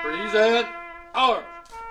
Present order.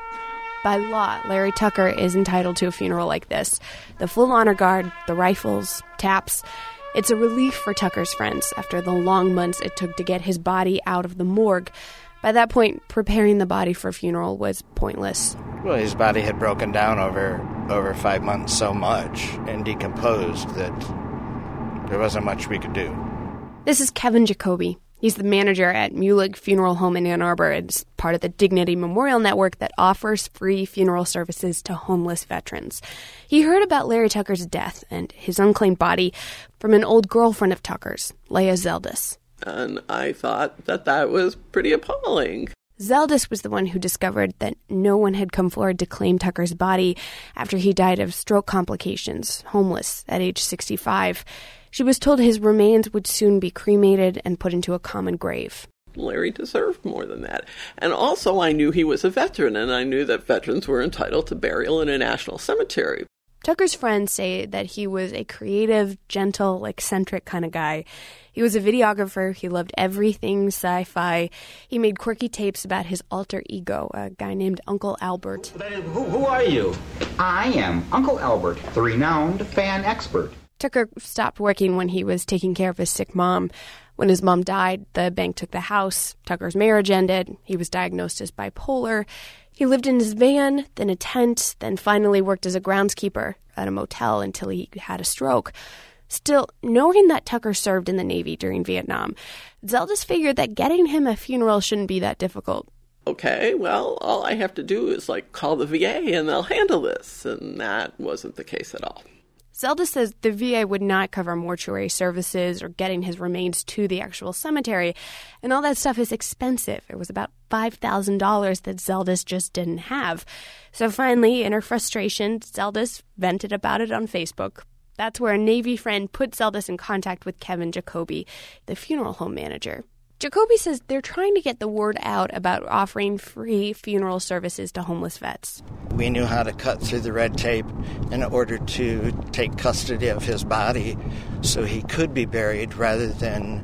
By law, Larry Tucker is entitled to a funeral like this. The full honor guard, the rifles, taps. It's a relief for Tucker's friends after the long months it took to get his body out of the morgue. By that point, preparing the body for a funeral was pointless. Well, his body had broken down over 5 months so much and decomposed that there wasn't much we could do. This is Kevin Jacoby. He's the manager at Mulig Funeral Home in Ann Arbor. It's part of the Dignity Memorial Network that offers free funeral services to homeless veterans. He heard about Larry Tucker's death and his unclaimed body from an old girlfriend of Tucker's, Leah Zeldis. And I thought that was pretty appalling. Zeldis was the one who discovered that no one had come forward to claim Tucker's body after he died of stroke complications, homeless at age 65. She was told his remains would soon be cremated and put into a common grave. Larry deserved more than that. And also I knew he was a veteran, and I knew that veterans were entitled to burial in a national cemetery. Tucker's friends say that he was a creative, gentle, eccentric kind of guy. He was a videographer. He loved everything sci-fi. He made quirky tapes about his alter ego, a guy named Uncle Albert. Who are you? I am Uncle Albert, the renowned fan expert. Tucker stopped working when he was taking care of his sick mom. When his mom died, the bank took the house. Tucker's marriage ended. He was diagnosed as bipolar. He lived in his van, then a tent, then finally worked as a groundskeeper at a motel until he had a stroke. Still, knowing that Tucker served in the Navy during Vietnam, Zeldis figured that getting him a funeral shouldn't be that difficult. Okay, well, all I have to do is, call the VA and they'll handle this. And that wasn't the case at all. Zeldis says the VA would not cover mortuary services or getting his remains to the actual cemetery, and all that stuff is expensive. It was about $5,000 that Zeldis just didn't have. So finally, in her frustration, Zeldis vented about it on Facebook. That's where a Navy friend put Zeldis in contact with Kevin Jacoby, the funeral home manager. Jacoby says they're trying to get the word out about offering free funeral services to homeless vets. We knew how to cut through the red tape in order to take custody of his body so he could be buried rather than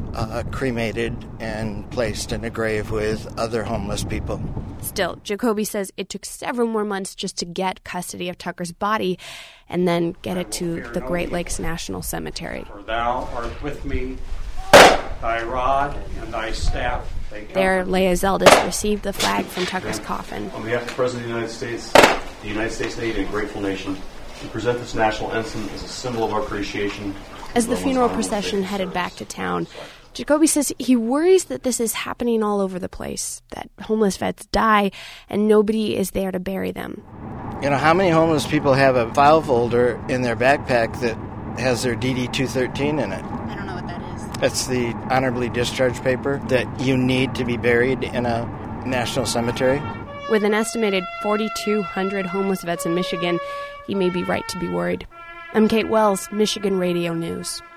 cremated and placed in a grave with other homeless people. Still, Jacoby says it took several more months just to get custody of Tucker's body and then get it to the Great Lakes National Cemetery. For thou art with me, thy rod and thy staff. There, Leah Zeldis received the flag from Tucker's coffin. On behalf of the President of the United States Navy, a grateful nation, we present this national ensign as a symbol of our appreciation. As the funeral procession headed back to town, Jacoby says he worries that this is happening all over the place, that homeless vets die and nobody is there to bury them. You know, how many homeless people have a file folder in their backpack that has their DD-213 in it? I don't know what that is. That's the honorably discharged paper that you need to be buried in a national cemetery. With an estimated 4,200 homeless vets in Michigan, he may be right to be worried. I'm Kate Wells, Michigan Radio News.